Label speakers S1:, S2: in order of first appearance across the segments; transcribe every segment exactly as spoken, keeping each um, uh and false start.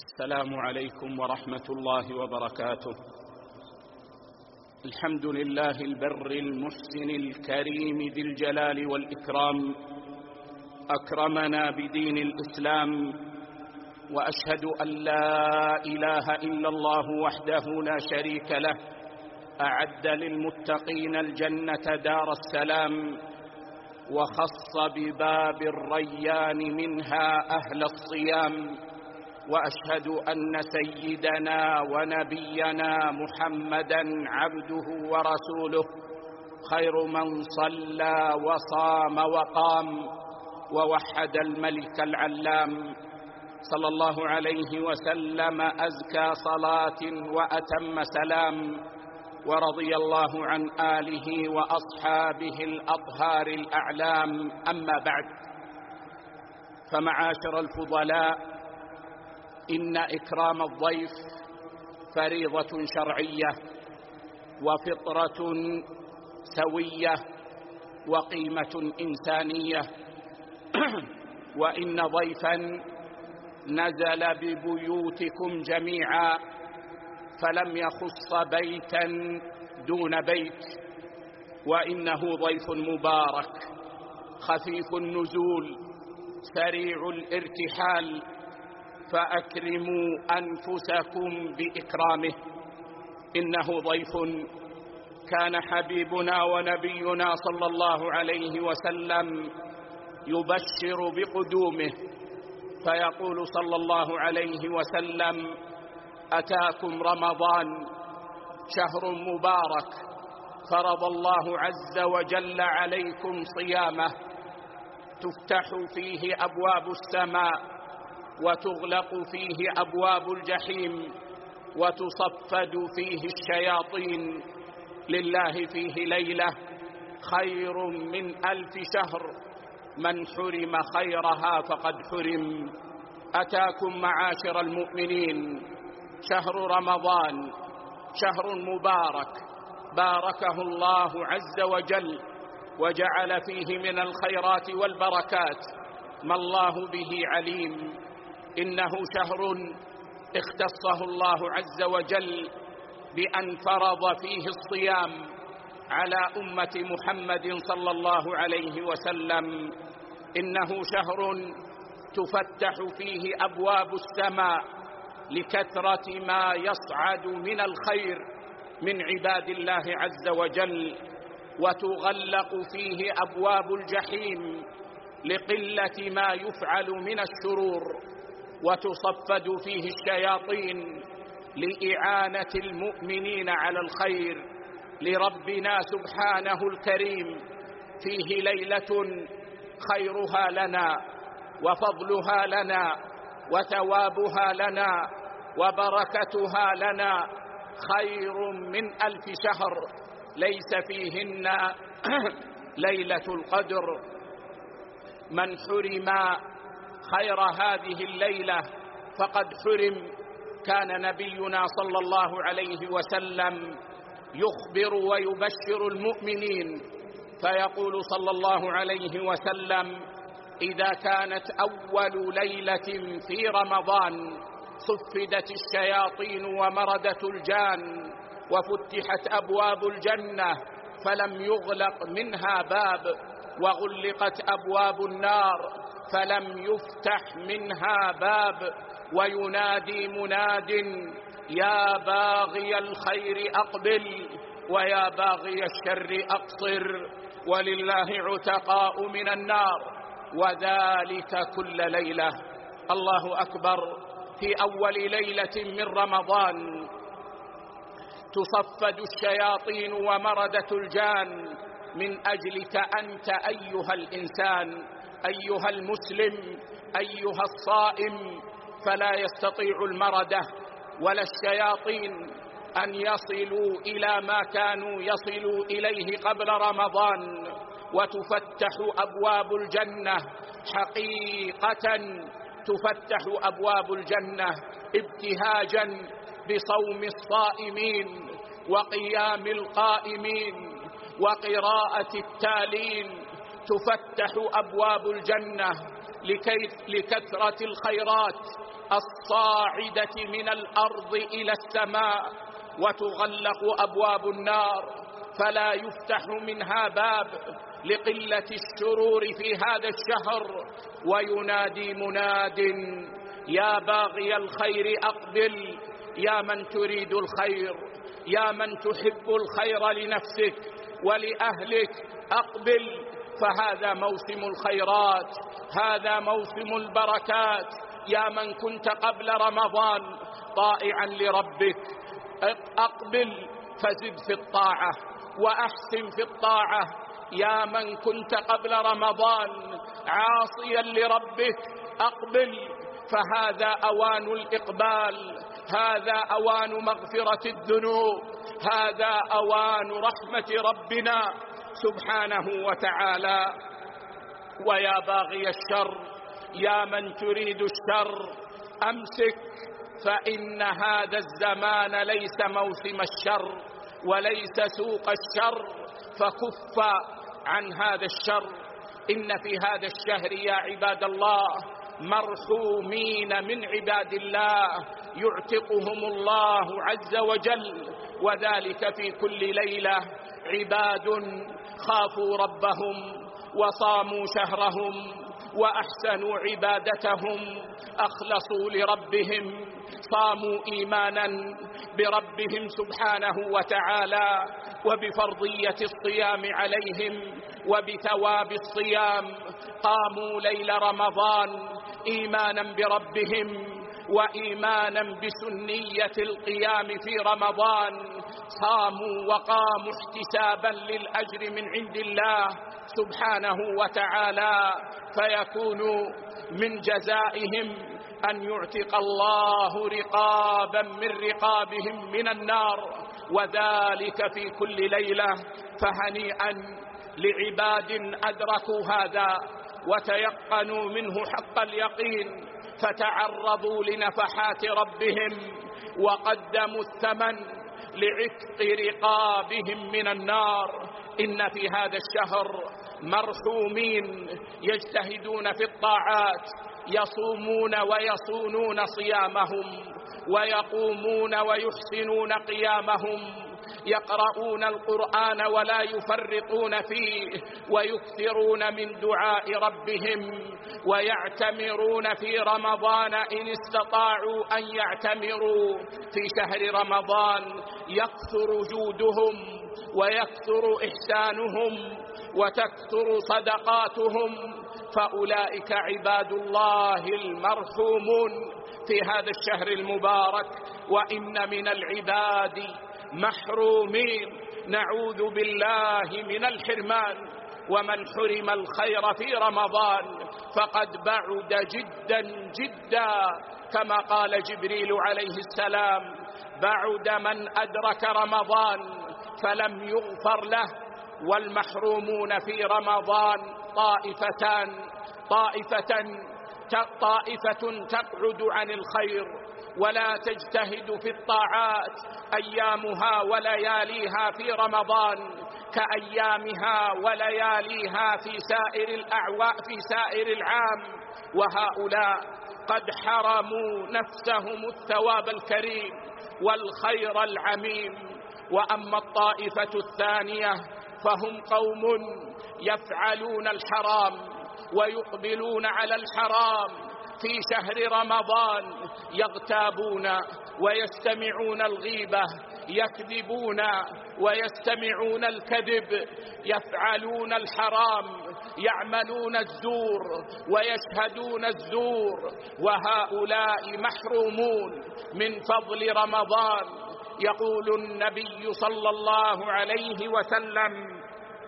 S1: السلام عليكم ورحمة الله وبركاته. الحمد لله البر المحسن الكريم ذي الجلال والإكرام، أكرمنا بدين الإسلام، وأشهد أن لا إله إلا الله وحده لا شريك له، أعد للمتقين الجنة دار السلام، وخص بباب الريان منها أهل الصيام. وأشهد أن سيدنا ونبينا محمدًا عبده ورسوله، خير من صلى وصام وقام ووحد الملك العلام، صلى الله عليه وسلم أزكى صلاة وأتم سلام، ورضي الله عن آله وأصحابه الأطهار الأعلام. أما بعد، فمعاشر الفضلاء، إن إكرام الضيف فريضة شرعية وفطرة سوية وقيمة إنسانية. وإن ضيفا نزل ببيوتكم جميعا، فلم يخص بيتا دون بيت، وإنه ضيف مبارك خفيف النزول سريع الارتحال، فأكرموا أنفسكم بإكرامه. إنه ضيف كان حبيبنا ونبينا صلى الله عليه وسلم يبشر بقدومه، فيقول صلى الله عليه وسلم: أتاكم رمضان شهر مبارك، فرض الله عز وجل عليكم صيامه، تفتح فيه أبواب السماء، وتغلق فيه أبواب الجحيم، وتصفد فيه الشياطين. لله فيه ليلة خير من ألف شهر، من حرم خيرها فقد حرم. أتاكم معاشر المؤمنين شهر رمضان، شهر مبارك باركه الله عز وجل، وجعل فيه من الخيرات والبركات ما الله به عليم. إنه شهر اختصه الله عز وجل بأن فرض فيه الصيام على أمة محمد صلى الله عليه وسلم. إنه شهر تفتح فيه أبواب السماء لكثرة ما يصعد من الخير من عباد الله عز وجل، وتغلق فيه أبواب الجحيم لقلة ما يفعل من الشرور، وتصفد فيه الشياطين لإعانة المؤمنين على الخير. لربنا سبحانه الكريم فيه ليلة خيرها لنا وفضلها لنا وثوابها لنا وبركتها لنا خير من ألف شهر ليس فيهن ليلة القدر. من حرم خير هذه الليلة فقد حرم. كان نبينا صلى الله عليه وسلم يخبر ويبشر المؤمنين، فيقول صلى الله عليه وسلم: إذا كانت أول ليلة في رمضان صفدت الشياطين ومردت الجان، وفتحت أبواب الجنة فلم يغلق منها باب، وغلقت أبواب النار فلم يفتح منها باب، وينادي مناد: يا باغي الخير أقبل، ويا باغي الشر أقصر، ولله عتقاء من النار، وذلك كل ليلة. الله أكبر. في أول ليلة من رمضان تصفد الشياطين ومردة الجان من أجلك أنت أيها الإنسان، أيها المسلم، أيها الصائم. فلا يستطيع المردة ولا الشياطين أن يصلوا إلى ما كانوا يصلوا إليه قبل رمضان، وتفتح أبواب الجنة حقيقة، تفتح أبواب الجنة ابتهاجا بصوم الصائمين وقيام القائمين وقراءة التالين. تفتح أبواب الجنة لكثرة الخيرات الصاعدة من الأرض إلى السماء، وتغلق أبواب النار فلا يفتح منها باب لقلة الشرور في هذا الشهر. وينادي مناد: يا باغي الخير أقبل، يا من تريد الخير، يا من تحب الخير لنفسك ولأهلك أقبل، فهذا موسم الخيرات، هذا موسم البركات. يا من كنت قبل رمضان طائعا لربك أقبل فزد في الطاعة وأحسن في الطاعة. يا من كنت قبل رمضان عاصيا لربك أقبل، فهذا أوان الإقبال، هذا أوان مغفرة الذنوب، هذا أوان رحمة ربنا سبحانه وتعالى. ويا باغي الشر، يا من تريد الشر أمسك، فإن هذا الزمان ليس موسم الشر وليس سوق الشر، فكف عن هذا الشر. إن في هذا الشهر يا عباد الله مرحومين من عباد الله يعتقهم الله عز وجل، وذلك في كل ليلة عباد خافوا ربهم وصاموا شهرهم وأحسنوا عبادتهم، أخلصوا لربهم، صاموا إيمانا بربهم سبحانه وتعالى وبفرضية الصيام عليهم وبثواب الصيام، قاموا ليل رمضان إيمانا بربهم وإيمانا بسنية القيام في رمضان، صاموا وقاموا احتسابا للأجر من عند الله سبحانه وتعالى، فيكون من جزائهم أن يعتق الله رقابا من رقابهم من النار، وذلك في كل ليلة. فهنيئا لعباد أدركوا هذا وتيقنوا منه حق اليقين، فتعرضوا لنفحات ربهم وقدموا الثمن لعتق رقابهم من النار. إن في هذا الشهر مرحومين يجتهدون في الطاعات، يصومون ويصونون صيامهم، ويقومون ويحسنون قيامهم، يقرؤون القرآن ولا يفرطون فيه، ويكثرون من دعاء ربهم، ويعتمرون في رمضان إن استطاعوا أن يعتمروا في شهر رمضان، يكثر جودهم ويكثر إحسانهم وتكثر صدقاتهم، فأولئك عباد الله المرحومون في هذا الشهر المبارك. وإن من العباد محرومين، نعوذ بالله من الحرمان، ومن حرم الخير في رمضان فقد بعد جدا جدا، كما قال جبريل عليه السلام: بعد من أدرك رمضان فلم يغفر له. والمحرومون في رمضان طائفتان، طائفة طائفة تقعد عن الخير ولا تجتهد في الطاعات، أيامها ولياليها في رمضان كأيامها ولياليها في سائر الأعوام في سائر العام، وهؤلاء قد حرموا نفسهم الثواب الكريم والخير العميم. وأما الطائفة الثانية فهم قوم يفعلون الحرام ويقبلون على الحرام في شهر رمضان، يغتابون ويستمعون الغيبة، يكذبون ويستمعون الكذب، يفعلون الحرام، يعملون الزور ويشهدون الزور، وهؤلاء محرومون من فضل رمضان. يقول النبي صلى الله عليه وسلم: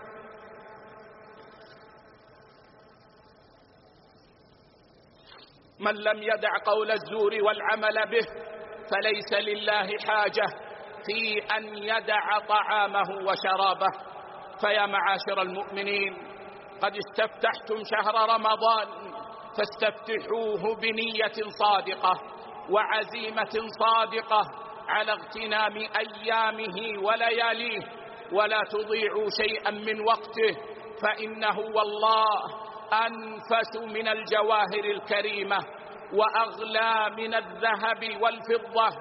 S1: من لم يدع قول الزور والعمل به فليس لله حاجة في أن يدع طعامه وشرابه. فيا معاشر المؤمنين، قد استفتحتم شهر رمضان فاستفتحوه بنية صادقة وعزيمة صادقة على اغتنام أيامه ولياليه، ولا تضيعوا شيئا من وقته، فإنه والله أنفس من الجواهر الكريمة. وأغلى من الذهب والفضة.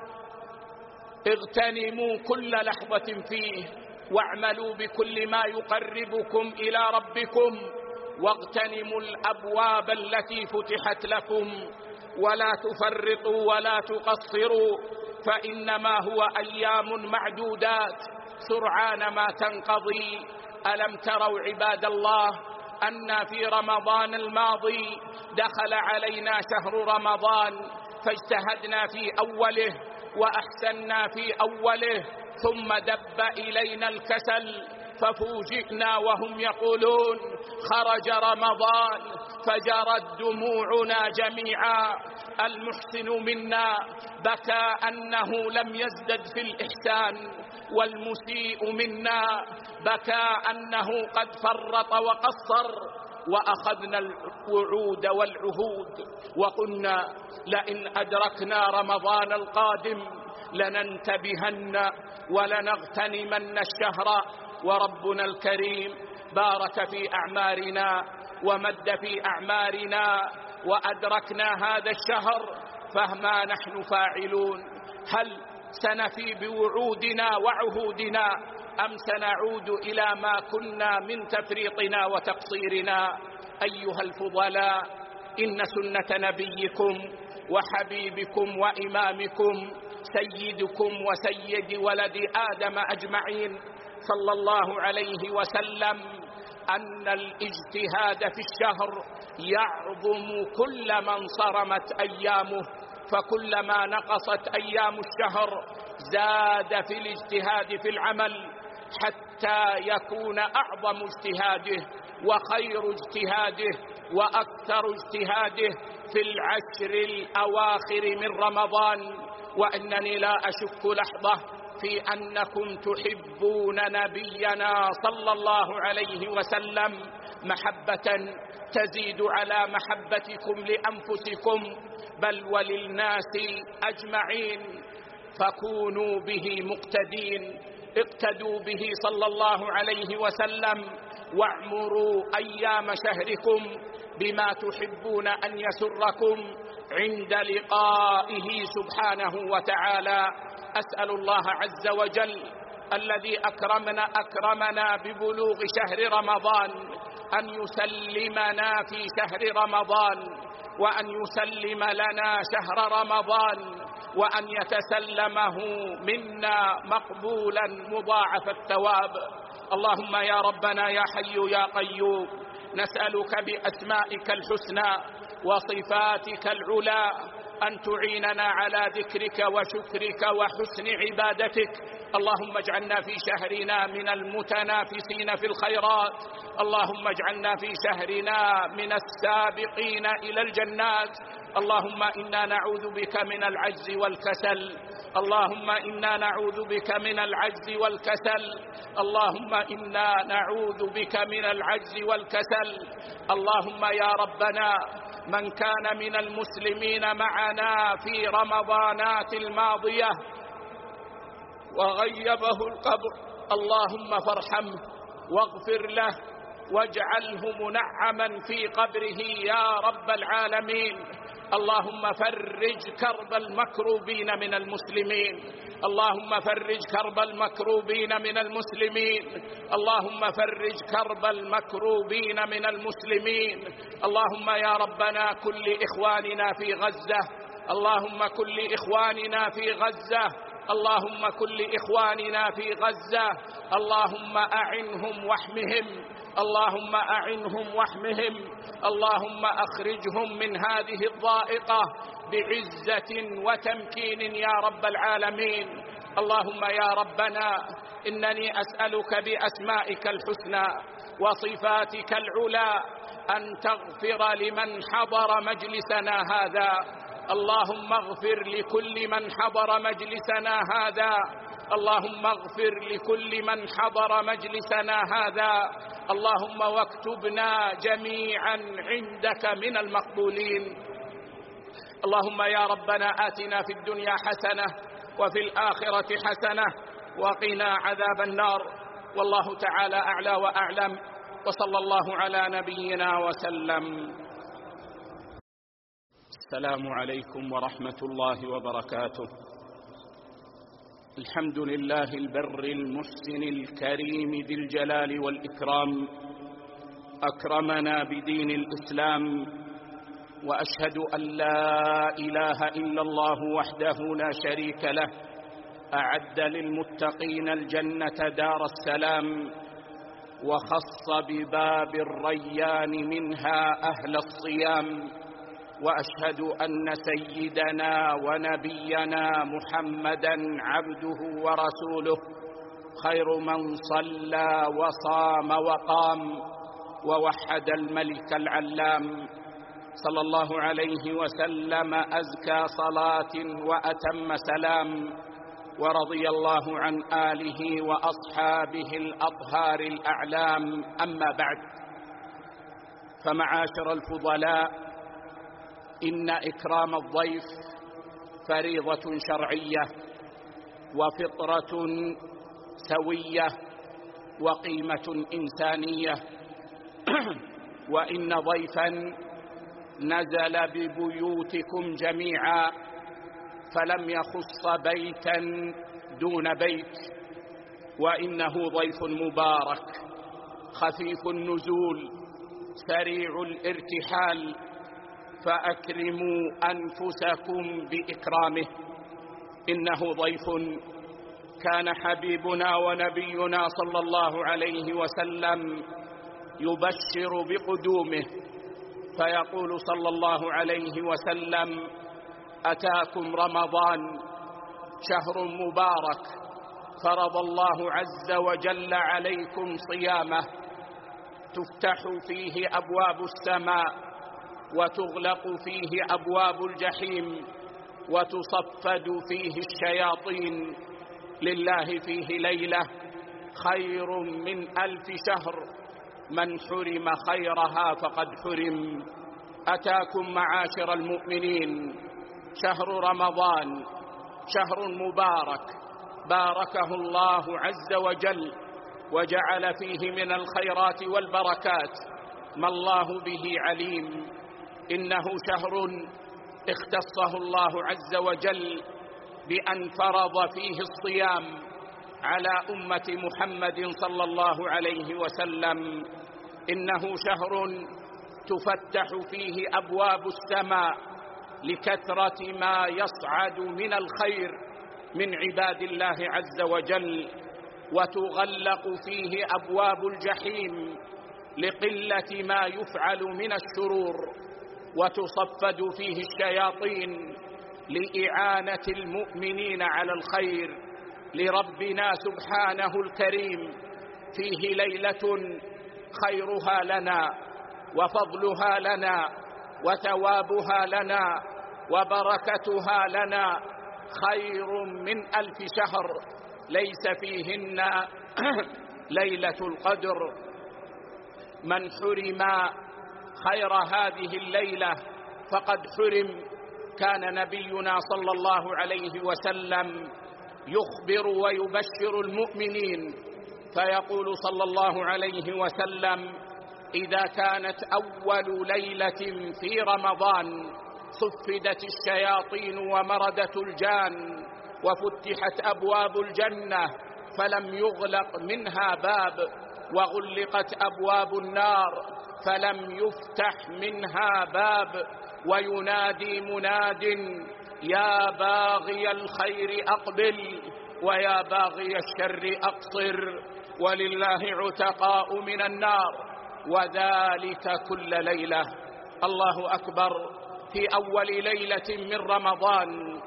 S1: اغتنموا كل لحظة فيه، واعملوا بكل ما يقربكم إلى ربكم، واغتنموا الأبواب التي فتحت لكم، ولا تفرطوا ولا تقصروا، فإنما هو أيام معدودات سرعان ما تنقضي. ألم تروا عباد الله أن في رمضان الماضي دخل علينا شهر رمضان فاجتهدنا في أوله وأحسنا في أوله، ثم دب إلينا الكسل ففوجئنا وهم يقولون خرج رمضان فجرت دموعنا جميعا. المحسن منا بكى أنه لم يزدد في الإحسان، والمسيء منا بكى أنه قد فرط وقصر. وأخذنا الوعود والعهود وقلنا لئن أدركنا رمضان القادم لننتبهن ولنغتنمن الشهر. وربنا الكريم بارك في أعمارنا ومد في أعمارنا وأدركنا هذا الشهر، فما نحن فاعلون؟ هل سنفي بوعودنا وعهودنا أم سنعود إلى ما كنا من تفريطنا وتقصيرنا؟ أيها الفضلاء، إن سنة نبيكم وحبيبكم وإمامكم سيدكم وسيد ولد آدم أجمعين صلى الله عليه وسلم أن الاجتهاد في الشهر يعظم كل من صرمت أيامه، فكلما نقصت أيام الشهر زاد في الاجتهاد في العمل حتى يكون أعظم اجتهاده وخير اجتهاده وأكثر اجتهاده في العشر الأواخر من رمضان. وإنني لا أشك لحظة في أنكم تحبون نبينا صلى الله عليه وسلم محبة تزيد على محبتكم لأنفسكم بل وللناس أجمعين، فكونوا به مقتدين، اقتدوا به صلى الله عليه وسلم، واعمروا أيام شهركم بما تحبون أن يسركم عند لقائه سبحانه وتعالى. أسأل الله عز وجل الذي أكرمنا أكرمنا ببلوغ شهر رمضان أن يسلمنا في شهر رمضان، وأن يسلم لنا شهر رمضان، وأن يتسلمه منا مقبولا مضاعف الثواب. اللهم يا ربنا يا حي يا قيوم، نسألك بأسمائك الحسنى وصفاتك العلى أن تعيننا على ذكرك وشكرك وحسن عبادتك. اللهم اجعلنا في شهرنا من المتنافسين في الخيرات، اللهم اجعلنا في شهرنا من السابقين إلى الجنات. اللهم إنا نعوذ بك من العجز والكسل، اللهم إنا نعوذ بك من العجز والكسل، اللهم إنا نعوذ بك من العجز والكسل. اللهم يا ربنا من كان من المسلمين معنا في رمضانات الماضية وغيبه القبر اللهم فارحمه واغفر له واجعله منعما في قبره يا رب العالمين. اللهم فرج كرب المكروبين من المسلمين، اللهم فرج كرب المكروبين من المسلمين، اللهم فرج كرب المكروبين من المسلمين. اللهم يا ربنا كل إخواننا في غزة، اللهم كل إخواننا في غزة، اللهم كل إخواننا في غزة، اللهم أعنهم واحمهم، اللهم أعنهم واحمهم، اللهم أخرجهم من هذه الضائقة بعزة وتمكين يا رب العالمين. اللهم يا ربنا إنني أسألك بأسمائك الحسنى وصفاتك العلى أن تغفر لمن حضر مجلسنا هذا، اللهم اغفر لكل من حضر مجلسنا هذا، اللهم اغفر لكل من حضر مجلسنا هذا، اللهم واكتبنا جميعا عندك من المقبولين. اللهم يا ربنا آتنا في الدنيا حسنة وفي الآخرة حسنة وقنا عذاب النار. والله تعالى أعلى وأعلم، وصلى الله على نبينا وسلم. السلام عليكم ورحمة الله وبركاته. الحمد لله البر المحسن الكريم ذي الجلال والإكرام، أكرمنا بدين الإسلام، وأشهد أن لا إله إلا الله وحده لا شريك له، أعد للمتقين الجنة دار السلام، وخص بباب الريان منها أهل الصيام. وأشهد أن سيدنا ونبينا محمدًا عبده ورسوله، خير من صلى وصام وقام ووحد الملك العلام، صلى الله عليه وسلم أزكى صلاة وأتم سلام، ورضي الله عن آله وأصحابه الأطهار الأعلام. أما بعد، فمعاشر الفضلاء، إن إكرام الضيف فريضة شرعية وفطرة سوية وقيمة إنسانية. وإن ضيفا نزل ببيوتكم جميعا فلم يخص بيتا دون بيت، وإنه ضيف مبارك خفيف النزول سريع الارتحال، فأكرموا أنفسكم بإكرامه. إنه ضيف كان حبيبنا ونبينا صلى الله عليه وسلم يبشر بقدومه، فيقول صلى الله عليه وسلم: أتاكم رمضان شهر مبارك، فرض الله عز وجل عليكم صيامه، تفتح فيه أبواب السماء، وتغلق فيه أبواب الجحيم، وتصفد فيه الشياطين، لله فيه ليلة خير من ألف شهر، من حرم خيرها فقد حرم. أتاكم معاشر المؤمنين شهر رمضان، شهر مبارك باركه الله عز وجل، وجعل فيه من الخيرات والبركات ما الله به عليم. إنه شهر اختصه الله عز وجل بأن فرض فيه الصيام على أمة محمد صلى الله عليه وسلم. إنه شهر تفتح فيه أبواب السماء لكثرة ما يصعد من الخير من عباد الله عز وجل، وتغلق فيه أبواب الجحيم لقلة ما يفعل من الشرور، وتصفد فيه الشياطين لإعانة المؤمنين على الخير. لربنا سبحانه الكريم فيه ليلة خيرها لنا وفضلها لنا وثوابها لنا وبركتها لنا خير من ألف شهر ليس فيهن ليلة القدر. من حرم خير هذه الليلة فقد حرم. كان نبينا صلى الله عليه وسلم يخبر ويبشر المؤمنين، فيقول صلى الله عليه وسلم: إذا كانت أول ليلة في رمضان صفدت الشياطين ومردت الجان، وفتحت أبواب الجنة فلم يغلق منها باب، وغلقت أبواب النار فلم يفتح منها باب، وينادي مناد: يا باغي الخير أقبل، ويا باغي الشر أقصر، ولله عتقاء من النار، وذلك كل ليلة. الله أكبر. في أول ليلة من رمضان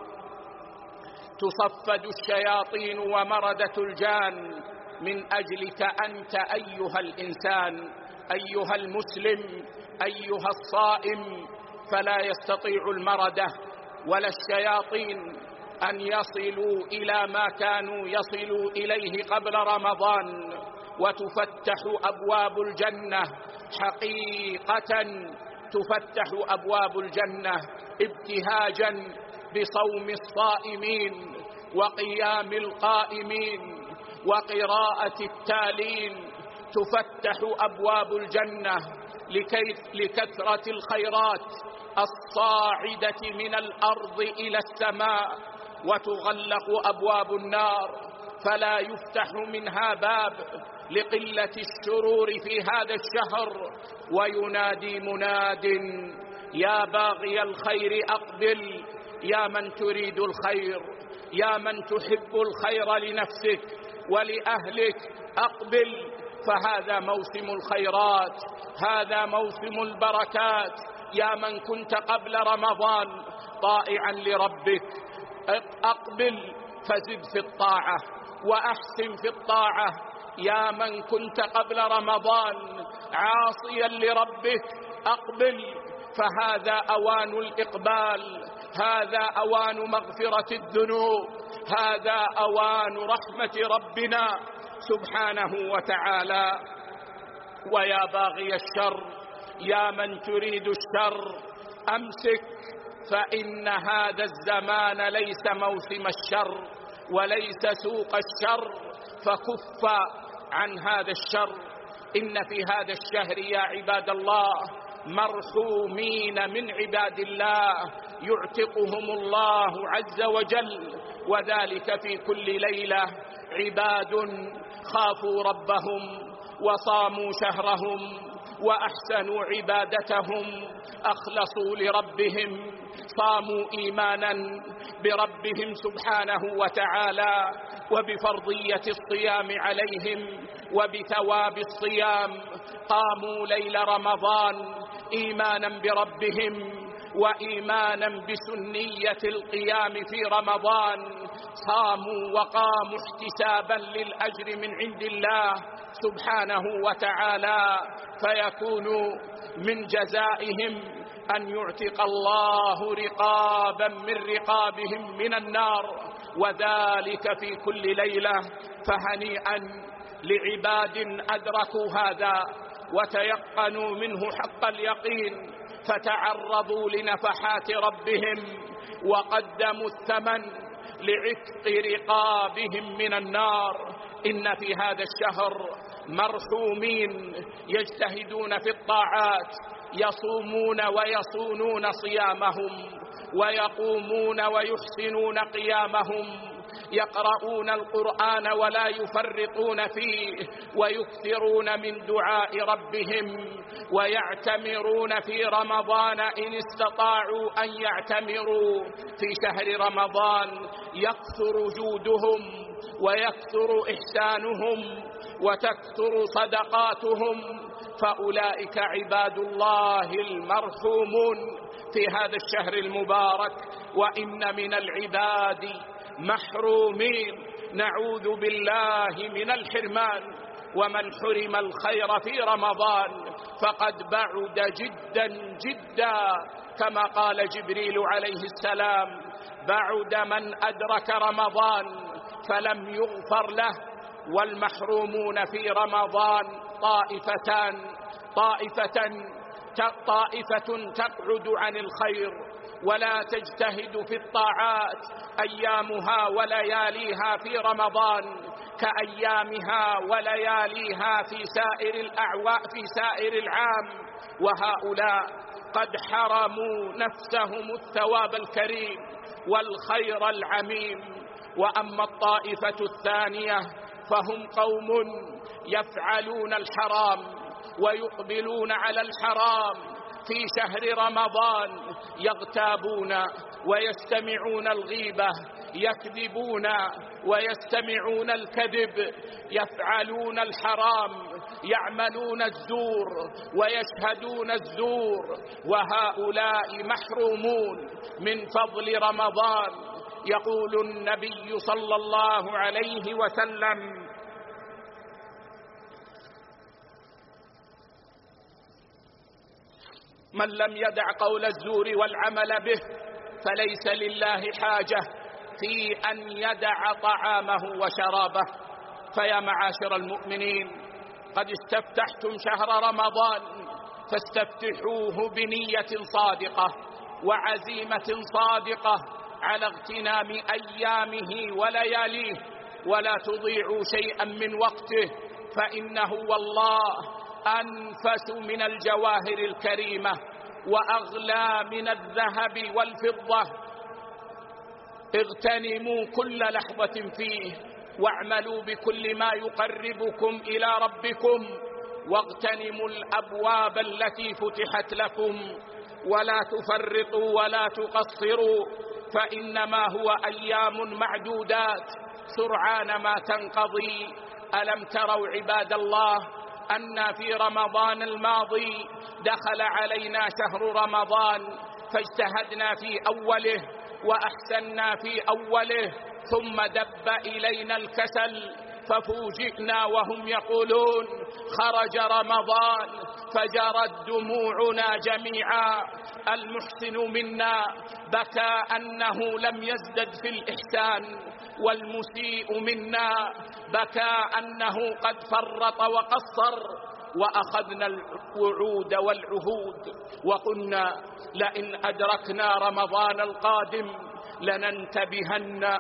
S1: تصفد الشياطين ومردة الجان من أجلك أنت أيها الإنسان، أيها المسلم، أيها الصائم. فلا يستطيع المردة ولا الشياطين أن يصلوا إلى ما كانوا يصلوا إليه قبل رمضان، وتفتح أبواب الجنة حقيقة، تفتح أبواب الجنة ابتهاجا بصوم الصائمين وقيام القائمين وقراءة التالين. تفتح أبواب الجنة لكثرة الخيرات الصاعدة من الأرض إلى السماء، وتغلق أبواب النار فلا يفتح منها باب لقلة الشرور في هذا الشهر. وينادي مناد: يا باغي الخير أقبل، يا من تريد الخير، يا من تحب الخير لنفسك ولأهلك أقبل، فهذا موسم الخيرات، هذا موسم البركات. يا من كنت قبل رمضان طائعا لربك أقبل فزد في الطاعة وأحسن في الطاعة. يا من كنت قبل رمضان عاصيا لربك أقبل، فهذا أوان الإقبال، هذا أوان مغفرة الذنوب، هذا أوان رحمة ربنا سبحانه وتعالى. ويا باغي الشر، يا من تريد الشر أمسك، فإن هذا الزمان ليس موسم الشر وليس سوق الشر، فكف عن هذا الشر. إن في هذا الشهر يا عباد الله مرحومين من عباد الله يعتقهم الله عز وجل، وذلك في كل ليلة عباد خافوا ربهم وصاموا شهرهم وأحسنوا عبادتهم، أخلصوا لربهم، صاموا إيمانا بربهم سبحانه وتعالى وبفرضية الصيام عليهم وبثواب الصيام، قاموا ليل رمضان إيمانا بربهم وإيمانا بسنية القيام في رمضان، صاموا وقاموا احتسابا للأجر من عند الله سبحانه وتعالى، فيكون من جزائهم أن يعتق الله رقابا من رقابهم من النار، وذلك في كل ليلة. فهنيئا لعباد أدركوا هذا وتيقنوا منه حق اليقين، فتعرضوا لنفحات ربهم وقدموا الثمن لعتق رقابهم من النار. إن في هذا الشهر مرحومين يجتهدون في الطاعات، يصومون ويصونون صيامهم، ويقومون ويحسنون قيامهم، يقرؤون القرآن ولا يفرطون فيه، ويكثرون من دعاء ربهم، ويعتمرون في رمضان إن استطاعوا أن يعتمروا في شهر رمضان، يكثر جودهم ويكثر إحسانهم وتكثر صدقاتهم، فأولئك عباد الله المرحومون في هذا الشهر المبارك. وإن من العباد محرومين، نعوذ بالله من الحرمان، ومن حرم الخير في رمضان فقد بعد جدا جدا، كما قال جبريل عليه السلام: بعد من أدرك رمضان فلم يغفر له. والمحرومون في رمضان طائفتان، طائفة طائفة تقعد عن الخير ولا تجتهد في الطاعات أيامها ولياليها في رمضان كأيامها ولياليها في سائر الأعوام في سائر العام، وهؤلاء قد حرموا نفسهم الثواب الكريم والخير العميم. وأما الطائفة الثانية فهم قوم يفعلون الحرام ويقبلون على الحرام في شهر رمضان، يغتابون ويستمعون الغيبة، يكذبون ويستمعون الكذب، يفعلون الحرام، يعملون الزور ويشهدون الزور، وهؤلاء محرومون من فضل رمضان. يقول النبي صلى الله عليه وسلم: من لم يدع قول الزور والعمل به فليس لله حاجة في أن يدع طعامه وشرابه. فيا معاشر المؤمنين، قد استفتحتم شهر رمضان فاستفتحوه بنية صادقة وعزيمة صادقة على اغتنام أيامه ولياليه، ولا تضيعوا شيئا من وقته، فإنه والله أنفس من الجواهر الكريمة وأغلى من الذهب والفضة. اغتنموا كل لحظة فيه، واعملوا بكل ما يقربكم إلى ربكم، واغتنموا الأبواب التي فتحت لكم، ولا تفرطوا ولا تقصروا، فإنما هو أيام معدودات سرعان ما تنقضي. ألم تروا عباد الله أن في رمضان الماضي دخل علينا شهر رمضان فاجتهدنا في أوله وأحسنا في أوله، ثم دب إلينا الكسل ففوجئنا وهم يقولون خرج رمضان فجرت دموعنا جميعا. المحسن منا بكى أنه لم يزدد في الإحسان، والمسيء منا بكى أنه قد فرط وقصر. وأخذنا الوعود والعهود وقلنا لئن أدركنا رمضان القادم لننتبهن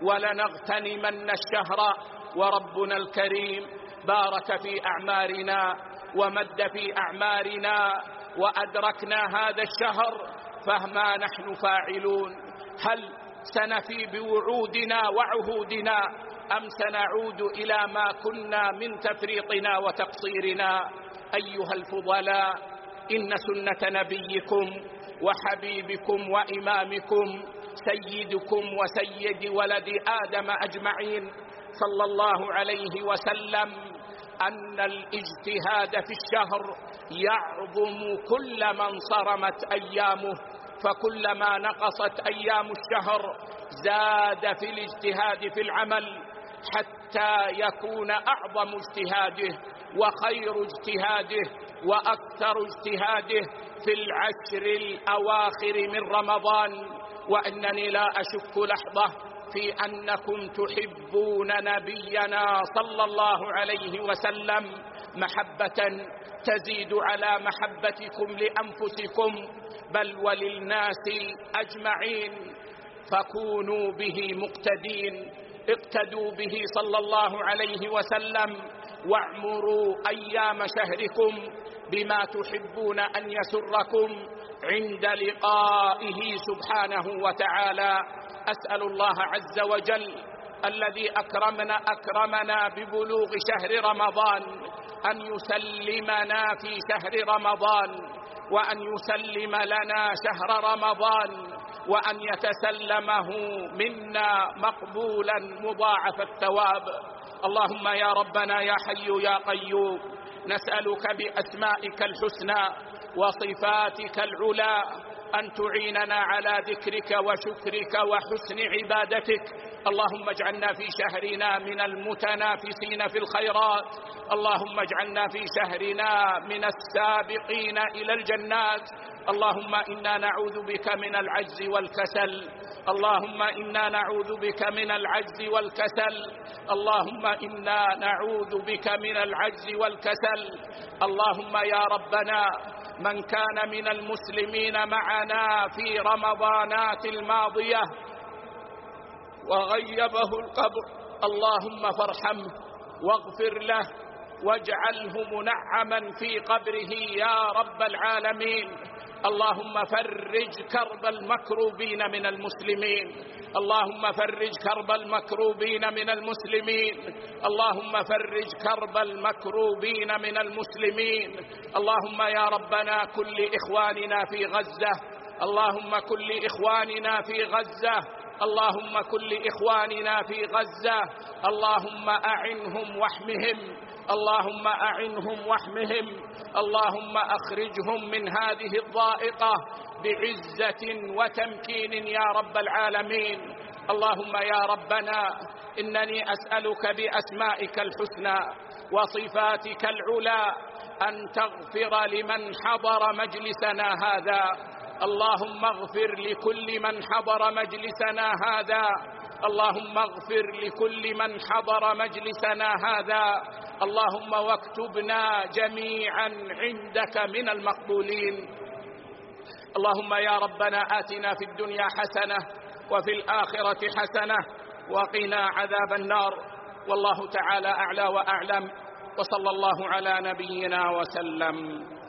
S1: ولنغتنمن الشهر. وربنا الكريم بارك في أعمارنا ومد في أعمارنا وأدركنا هذا الشهر، فما نحن فاعلون؟ هل سنفي بوعودنا وعهودنا أم سنعود إلى ما كنا من تفريطنا وتقصيرنا؟ أيها الفضلاء، إن سنة نبيكم وحبيبكم وإمامكم سيدكم وسيد ولد آدم أجمعين صلى الله عليه وسلم أن الاجتهاد في الشهر يعظم كل من صرمت أيامه، فكلما نقصت أيام الشهر زاد في الاجتهاد في العمل حتى يكون أعظم اجتهاده وخير اجتهاده وأكثر اجتهاده في العشر الأواخر من رمضان. وإنني لا أشك لحظة في أنكم تحبون نبينا صلى الله عليه وسلم محبة تزيد على محبتكم لأنفسكم بل وللناس أجمعين، فكونوا به مقتدين، اقتدوا به صلى الله عليه وسلم، واعمروا أيام شهركم بما تحبون أن يسركم عند لقائه سبحانه وتعالى. أسأل الله عز وجل الذي أكرمنا أكرمنا ببلوغ شهر رمضان أن يسلمنا في شهر رمضان، وأن يسلم لنا شهر رمضان، وأن يتسلمه منا مقبولا مضاعف الثواب. اللهم يا ربنا يا حي يا قيوم، نسألك بأسمائك الحسنى وصفاتك العلى أن تعيننا على ذكرك وشكرك وحسن عبادتك. اللهم اجعلنا في شهرنا من المتنافسين في الخيرات، اللهم اجعلنا في شهرنا من السابقين إلى الجنات. اللهم إنا نعوذ بك من العجز والكسل، اللهم إنا نعوذ بك من العجز والكسل، اللهم إنا نعوذ بك من العجز والكسل. اللهم يا ربنا من كان من المسلمين معنا في رمضانات الماضية وغيبه القبر اللهم فارحمه واغفر له واجعله منعما في قبره يا رب العالمين. اللهم فرج كرب المكروبين من المسلمين، اللهم فرج كرب المكروبين من المسلمين، اللهم فرج كرب المكروبين من المسلمين. اللهم يا ربنا كل إخواننا في غزة، اللهم كل إخواننا في غزة، اللهم كل إخواننا في غزة، اللهم أعنهم واحمهم، اللهم أعنهم واحمهم، اللهم أخرجهم من هذه الضائقة بعزة وتمكين يا رب العالمين. اللهم يا ربنا إنني أسألك بأسمائك الحسنى وصفاتك العلى أن تغفر لمن حضر مجلسنا هذا، اللهم اغفر لكل من حضر مجلسنا هذا، اللهم اغفر لكل من حضر مجلسنا هذا، اللهم واكتبنا جميعا عندك من المقبولين. اللهم يا ربنا آتنا في الدنيا حسنة وفي الآخرة حسنة وقنا عذاب النار. والله تعالى أعلى وأعلم، وصلى الله على نبينا وسلم.